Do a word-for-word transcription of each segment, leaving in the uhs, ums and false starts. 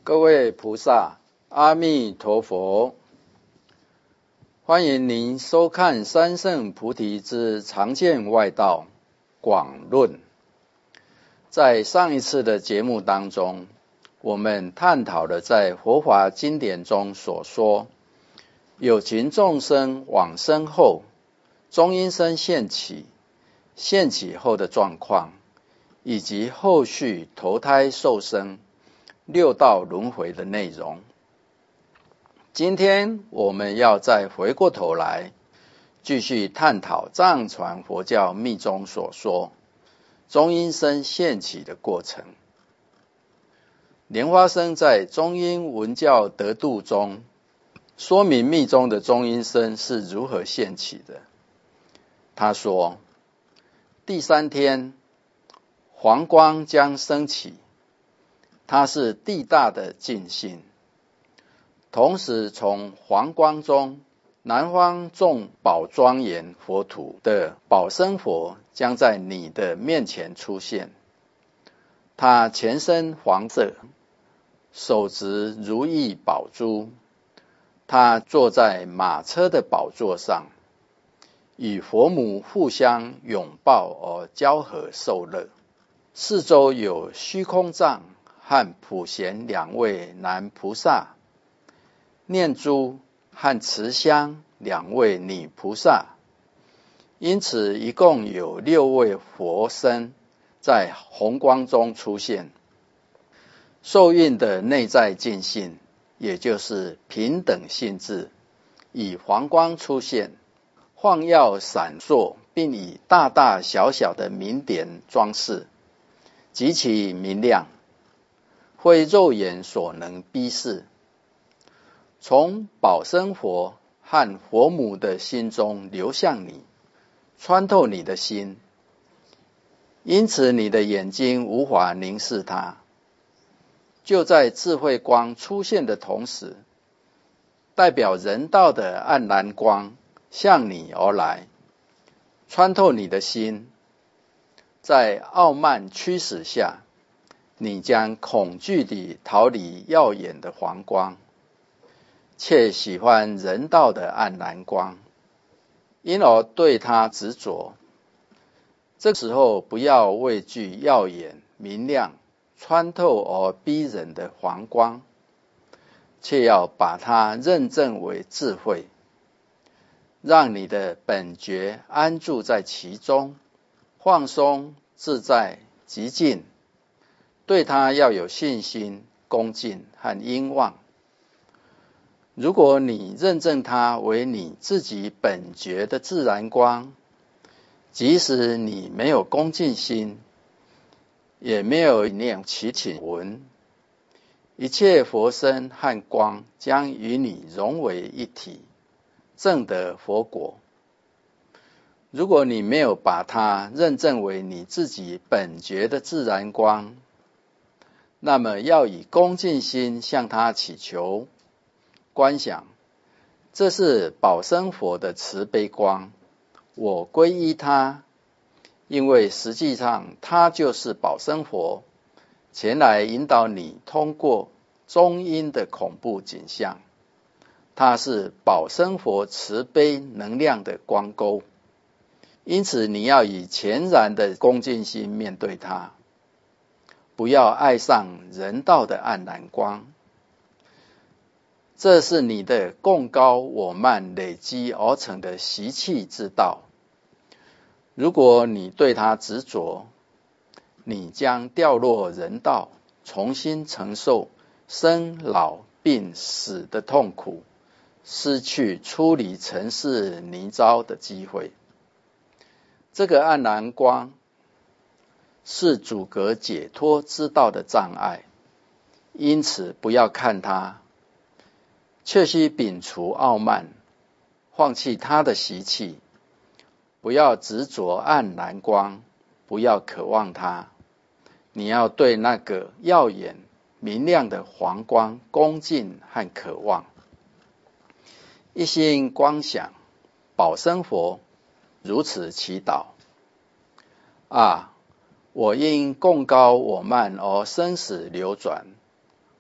各位菩萨，阿弥陀佛！欢迎您收看三圣菩提之常见外道广论。在上一次的节目当中，我们探讨了在佛法经典中所说有情众生往生后，中阴身现起，现起后的状况，以及后续投胎受生六道轮回的内容。今天我们要再回过头来继续探讨藏传佛教密宗所说中阴身现起的过程。莲花生在中阴文教得度中说明密宗的中阴身是如何现起的。他说，第三天黄光将升起，它是地大的净性，同时从黄光中南方众宝庄严佛土的宝生佛将在你的面前出现。他全身黄色，手执如意宝珠，他坐在马车的宝座上，与佛母互相拥抱而交合受乐。四周有虚空藏和普贤两位男菩萨，念珠和持香两位女菩萨，因此一共有六位佛身在红光中出现。受孕的内在净性，也就是平等性质，以黄光出现，晃耀闪烁，并以大大小小的明点装饰，极其明亮，非肉眼所能逼视。从宝生佛和佛母的心中流向你，穿透你的心，因此你的眼睛无法凝视它。就在智慧光出现的同时，代表人道的暗蓝光向你而来，穿透你的心。在傲慢驱使下，你将恐惧地逃离耀眼的黄光，却喜欢人道的暗蓝光，因而对它执着。这时候不要畏惧耀眼明亮穿透而逼人的黄光，却要把它认证为智慧，让你的本觉安住在其中，放松自在极静，对它要有信心、恭敬和殷望。如果你认证它为你自己本觉的自然光，即使你没有恭敬心，也没有念祈请文，一切佛身和光将与你融为一体，证得佛果。如果你没有把它认证为你自己本觉的自然光，那么要以恭敬心向它祈求，观想，这是宝生佛的慈悲光，我皈依它，因为实际上它就是宝生佛，前来引导你通过中阴的恐怖景象。它是宝生佛慈悲能量的光钩，因此你要以全然的恭敬心面对它，不要爱上人道的暗蓝光。这是你的共高我慢累积而成的习气之道。如果你对它执着，你将掉落人道，重新承受生老病死的痛苦，失去出离尘世泥沼的机会。这个暗蓝光是阻隔解脱之道的障碍，因此不要看它，却须摒除傲慢，放弃它的习气，不要执着暗蓝光，不要渴望它。你要对那个耀眼明亮的黄光恭敬和渴望，一心观想宝生佛如此祈祷：啊，我因共高我慢而生死流转，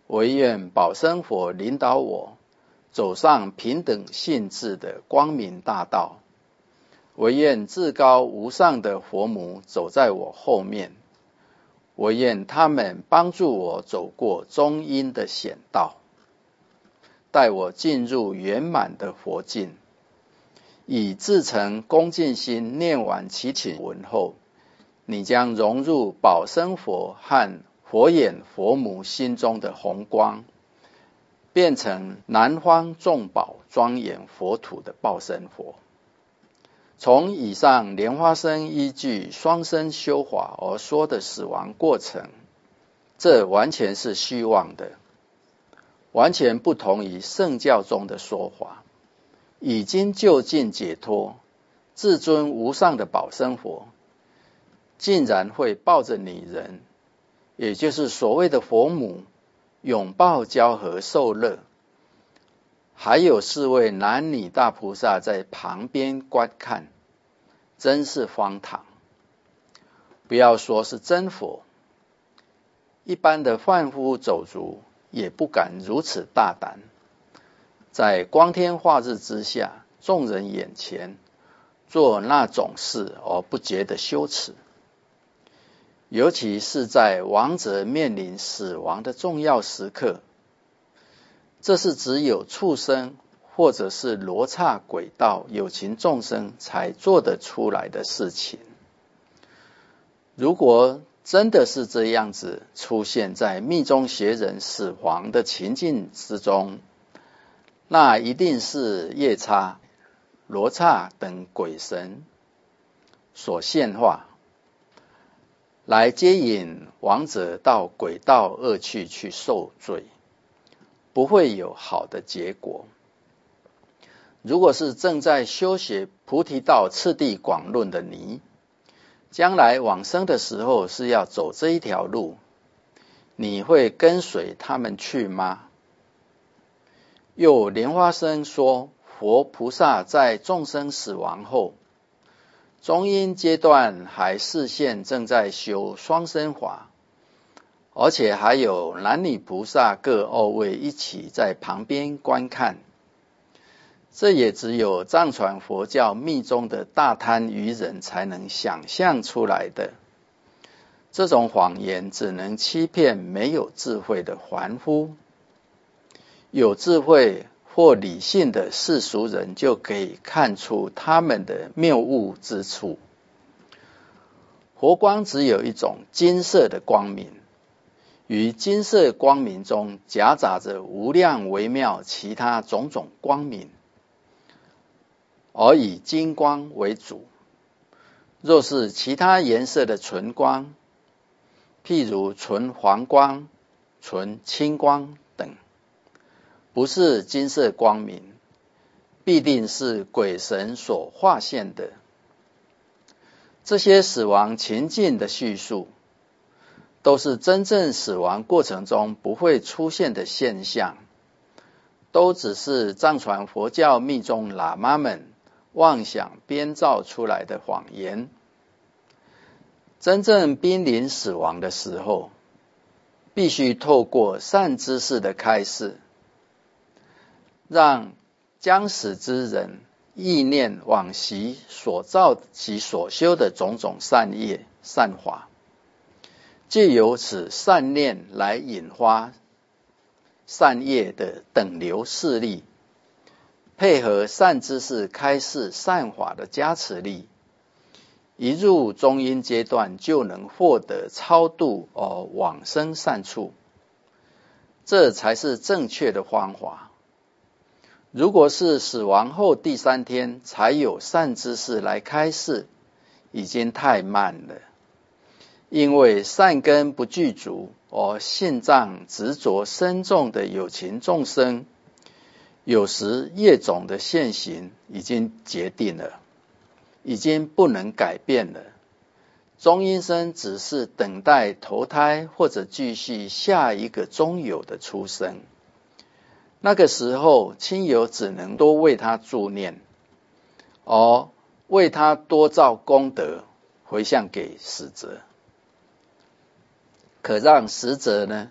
唯愿宝生佛领导我走上平等性质的光明大道，唯愿至高无上的佛母走在我后面，唯愿他们帮助我走过中阴的险道，带我进入圆满的佛境。以至诚恭敬心念完祈请文后，你将融入宝生佛和佛眼佛母心中的红光，变成南方众宝庄严佛土的报身佛。从以上莲花生依据双生修法而说的死亡过程，这完全是虚妄的，完全不同于圣教中的说法。已经就近解脱至尊无上的宝生佛，竟然会抱着女人，也就是所谓的佛母，拥抱交合受乐，还有四位男女大菩萨在旁边观看，真是荒唐。不要说是真佛，一般的贩夫走卒也不敢如此大胆，在光天化日之下，众人眼前做那种事而不觉得羞耻。尤其是在亡者面临死亡的重要时刻，这是只有畜生或者是罗刹鬼道有情众生才做得出来的事情。如果真的是这样子出现在密宗邪人死亡的情境之中，那一定是夜叉、罗刹等鬼神所现化，来接引亡者到鬼道恶趣去受罪，不会有好的结果。如果是正在修学菩提道次第广论的你，将来往生的时候是要走这一条路，你会跟随他们去吗？又莲花生说，佛菩萨在众生死亡后，中阴阶段还示现正在修双生法，而且还有男女菩萨各二位一起在旁边观看。这也只有藏传佛教密宗的大贪愚人才能想象出来的。这种谎言只能欺骗没有智慧的凡夫，有智慧或理性的世俗人就可以看出他们的谬误之处。佛光只有一种金色的光明，于金色光明中夹杂着无量微妙其他种种光明，而以金光为主。若是其他颜色的纯光，譬如纯黄光、纯青光等，不是金色光明，必定是鬼神所化现的。这些死亡情境的叙述，都是真正死亡过程中不会出现的现象，都只是藏传佛教密宗喇嘛们妄想编造出来的谎言。真正濒临死亡的时候，必须透过善知识的开示，让将死之人意念往昔所造及所修的种种善业善法，借由此善念来引发善业的等流势力，配合善知识开示善法的加持力，一入中阴阶段就能获得超度而往生善处，这才是正确的方法。如果是死亡后第三天才有善知识来开示，已经太慢了。因为善根不具足而信障执着深重的有情众生，有时业种的现行已经决定了，已经不能改变了。中阴身只是等待投胎或者继续下一个中有的出生。那个时候亲友只能多为他助念，而为他多造功德回向给死者，可让死者呢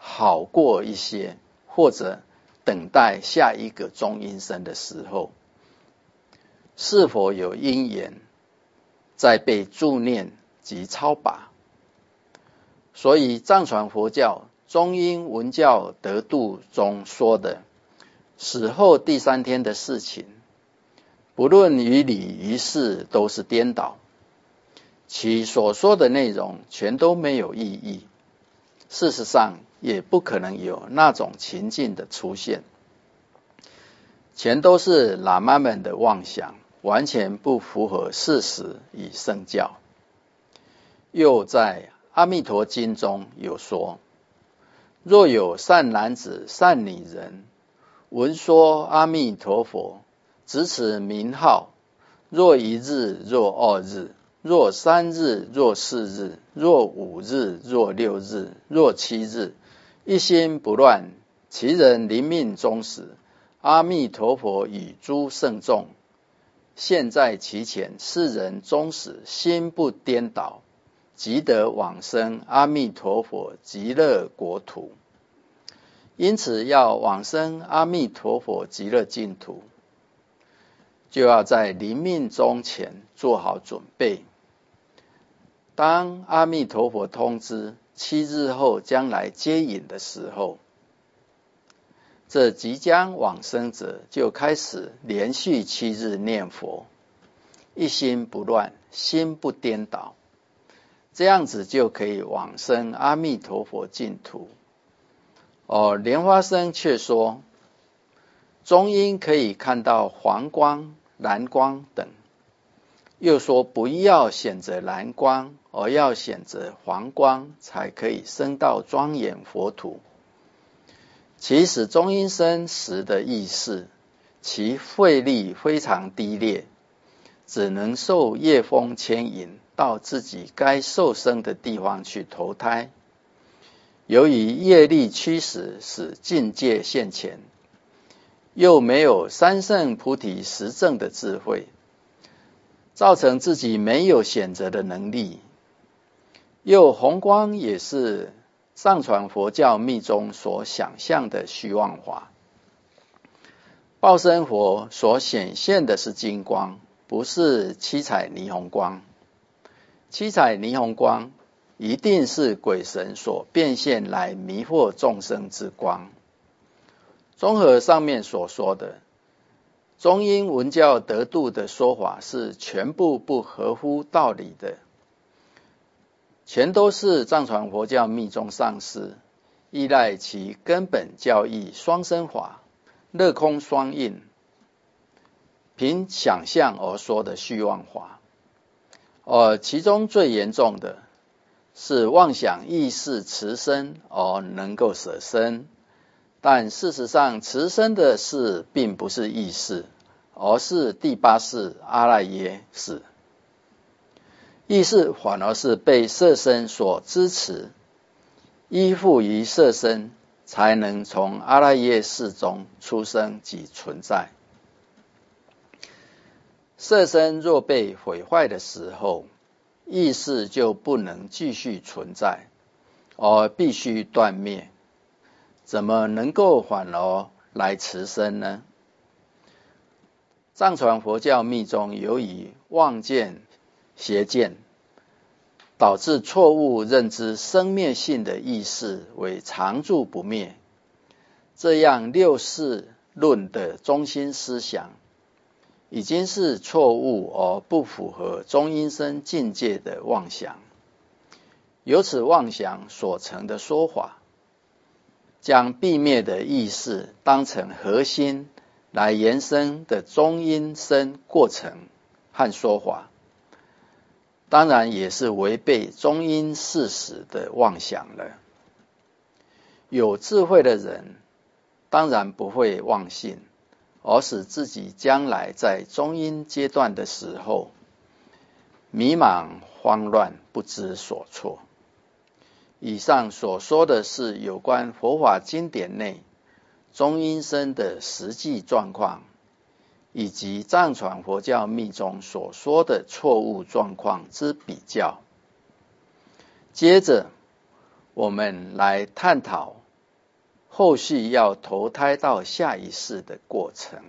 好过一些，或者等待下一个中阴身的时候，是否有因缘在被助念及超拔？所以藏传佛教中阴闻教得度中说的死后第三天的事情，不论于理于事都是颠倒，其所说的内容全都没有意义，事实上也不可能有那种情境的出现，全都是喇嘛们的妄想，完全不符合事实与圣教。又在阿弥陀经中有说，若有善男子善女人闻说阿弥陀佛，执持名号，若一日若二日若三日若四日若五日若六日若七日，一心不乱，其人临命终时，阿弥陀佛与诸圣众现在其前，世人终始心不颠倒，即得往生阿弥陀佛极乐国土。因此要往生阿弥陀佛极乐净土，就要在临命终前做好准备。当阿弥陀佛通知七日后将来接引的时候，这即将往生者就开始连续七日念佛，一心不乱，心不颠倒，这样子就可以往生阿弥陀佛净土。而莲花生却说，中阴可以看到黄光、蓝光等，又说不要选择蓝光，而要选择黄光，才可以升到庄严佛土。其实中阴身时的意识，其慧力非常低劣，只能受业风牵引到自己该受生的地方去投胎。由于业力驱使，使境界现前，又没有三圣菩提实证的智慧，造成自己没有选择的能力。又红光也是藏传佛教密宗所想象的虚妄法，报身佛所显现的是金光，不是七彩霓虹光。七彩霓虹光一定是鬼神所变现来迷惑众生之光。综合上面所说的，中阴闻教得度的说法是全部不合乎道理的，全都是藏传佛教密宗上师依赖其根本教义双生法、乐空双印，凭想象而说的虚妄法。而其中最严重的是妄想意识持身而能够舍身，但事实上持身的事并不是意识，而是第八识阿赖耶识。意识反而是被色身所支持，依附于色身，才能从阿赖耶识中出生及存在。色身若被毁坏的时候，意识就不能继续存在，而必须断灭，怎么能够反而来持身呢？藏传佛教密宗由于妄见、邪见，导致错误认知生灭性的意识为常住不灭，这样六世论的中心思想已经是错误而不符合中阴身境界的妄想。由此妄想所成的说法，将必灭的意识当成核心来延伸的中阴身过程和说法，当然也是违背中阴事实的妄想了。有智慧的人当然不会妄信，而使自己将来在中阴阶段的时候迷茫慌乱，不知所措。以上所说的是有关佛法经典内中阴身的实际状况，以及藏传佛教密宗所说的错误状况之比较。接着我们来探讨后续要投胎到下一世的过程。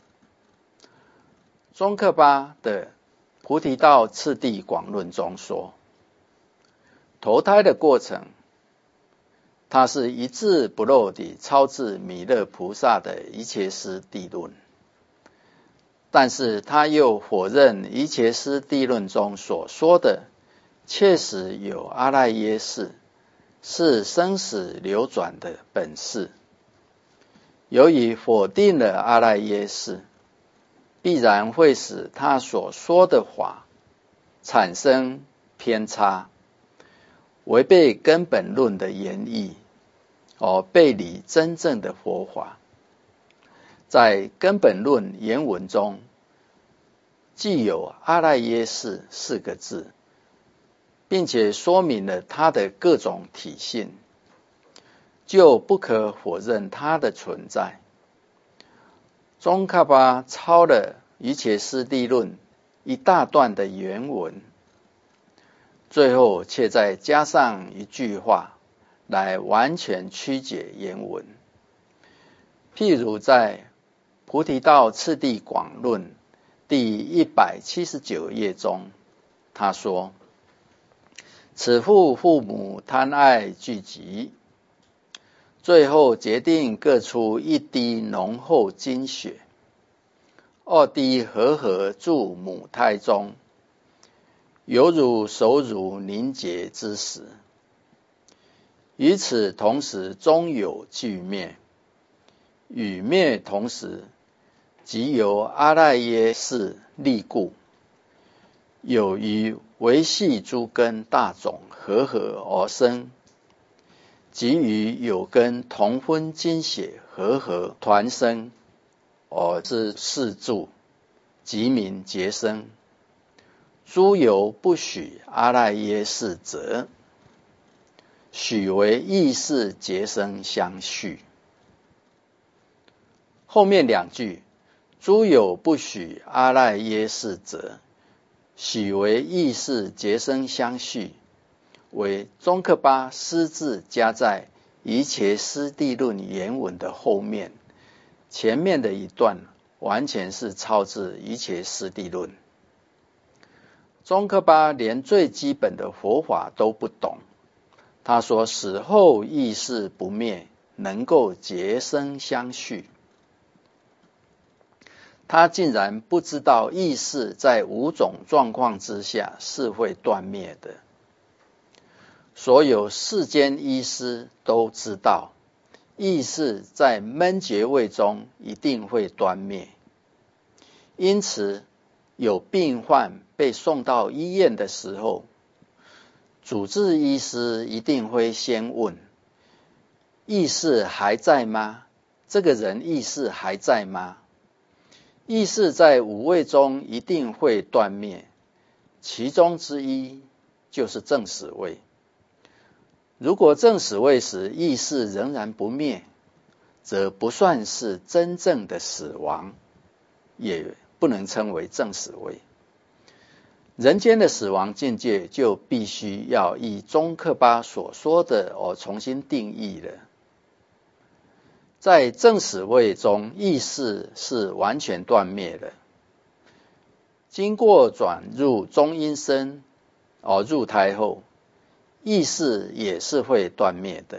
宗喀巴的菩提道次第广论中说，投胎的过程，它是一字不漏地抄自弥勒菩萨的一切师地论，但是他又否认一切师地论中所说的确实有阿赖耶识是生死流转的本事。由于否定了阿赖耶识，必然会使他所说的法产生偏差，违背根本论的原意，而背离真正的佛法。在根本论原文中，既有阿赖耶识四个字，并且说明了它的各种体性，就不可否认它的存在。宗喀巴抄了瑜伽师地论一大段的原文，最后却再加上一句话来完全曲解原文。譬如在菩提道次第广论第一百七十九页中，他说，此父父母贪爱聚集，最后决定各出一滴浓厚精血，二滴和合注母胎中，犹如手乳凝结之时。与此同时，终有俱灭，与灭同时，即由阿赖耶识力故，有于维系诸根大种和合而生，即与有根同分精血和合团生，而知四住，即名结生。诸有不许阿赖耶识者，许为意识结生相续。后面两句，诸有不许阿赖耶识者，许为意识结生相续，为宗喀巴私自加在瑜伽师地论原文的后面，前面的一段完全是抄自瑜伽师地论。宗喀巴连最基本的佛法都不懂，他说死后意识不灭，能够结生相续。他竟然不知道意识在五种状况之下是会断灭的。所有世间医师都知道，意识在闷觉位中一定会断灭。因此，有病患被送到医院的时候，主治医师一定会先问：意识还在吗？这个人意识还在吗？意识在五位中一定会断灭，其中之一就是正死位。如果正死位时意识仍然不灭，则不算是真正的死亡，也不能称为正死位。人间的死亡境界就必须要依宗喀巴所说的而重新定义了。在正死位中，意识是完全断灭的，经过转入中阴身而入胎后，意识也是会断灭的。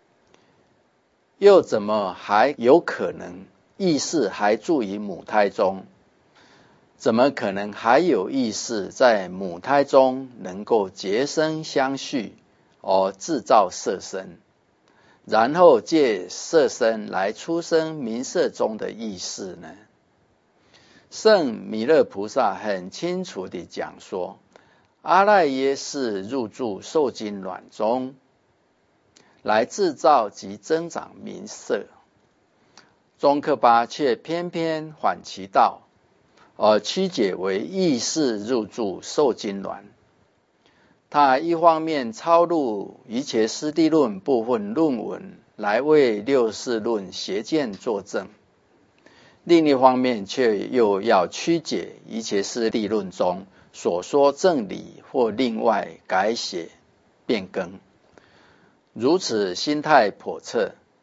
又怎么还有可能意识还住于母胎中？怎么可能还有意识在母胎中能够结生相续而制造色身，然后借色身来出生名色中的意识呢？圣弥勒菩萨很清楚地讲说，阿赖耶识入住受精卵中，来制造及增长名色。宗喀巴却偏偏反其道，而曲解为意识入住受精卵。他一方面抄录瑜伽师地论部分论文来为六世论邪见作证，另一方面却又要曲解瑜伽师地论中所说正理或另外改写变更。如此心态叵测，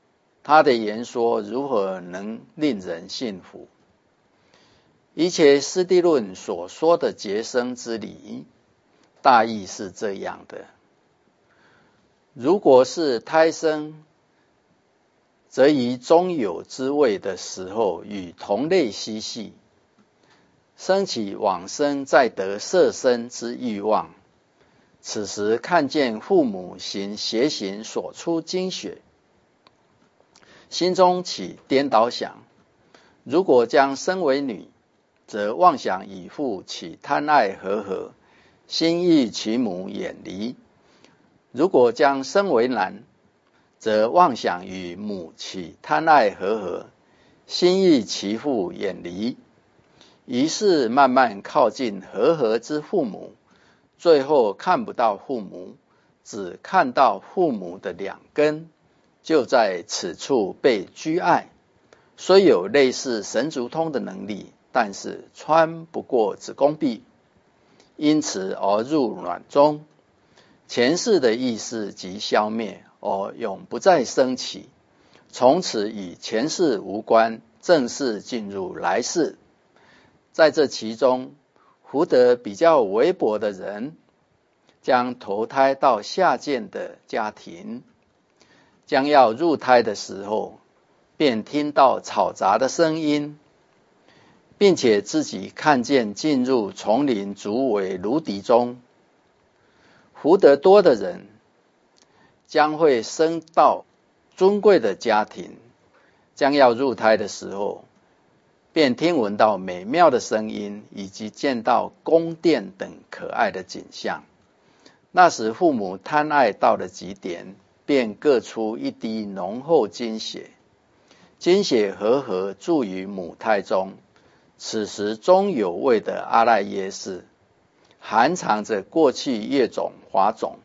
他的言说如何能令人信服？一切师地论所说的结生之理，大意是这样的：如果是胎生，则于中有之位的时候，与同类嬉戏，生起往生再得色身之欲望。此时看见父母行邪行所出精血，心中起颠倒想：如果将生为女，则妄想与父起贪爱和合，心欲其母远离；如果将生为男，则妄想与母起贪爱和合，心欲其父远离。于是慢慢靠近和合之父母，最后看不到父母，只看到父母的两根，就在此处被拘碍。虽有类似神足通的能力，但是穿不过子宫壁，因此而入卵中。前世的意识即消灭，而永不再升起，从此与前世无关，正式进入来世。在这其中，福德比较微薄的人，将投胎到下贱的家庭，将要入胎的时候，便听到嘈杂的声音，并且自己看见进入丛林竹苇芦荻中。福德多的人将会升到尊贵的家庭，将要入胎的时候，便听闻到美妙的声音，以及见到宫殿等可爱的景象。那时父母贪爱到了极点，便各出一滴浓厚精血，精血和合注于母胎中。此时中有位的阿赖耶识含藏着过去业种华种，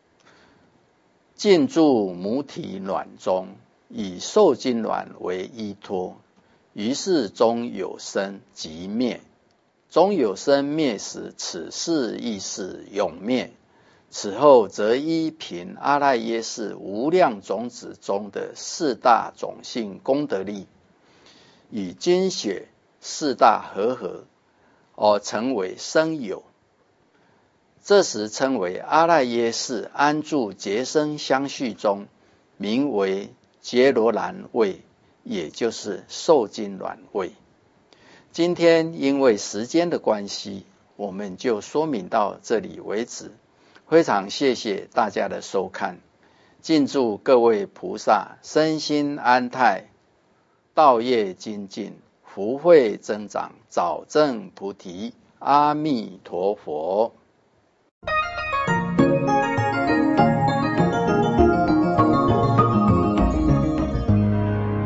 进驻母体卵中，以受精卵为依托。于是中有生即灭，中有生灭时，此世亦是永灭。此后则依凭阿赖耶识无量种子中的四大种性功德力，与精血四大和合，而成为生有。这时称为阿赖耶识安住结生相续中，名为结罗兰位，也就是受精卵位。今天因为时间的关系，我们就说明到这里为止。非常谢谢大家的收看，敬祝各位菩萨身心安泰，道业精进，福慧增长，早证菩提。阿弥陀佛。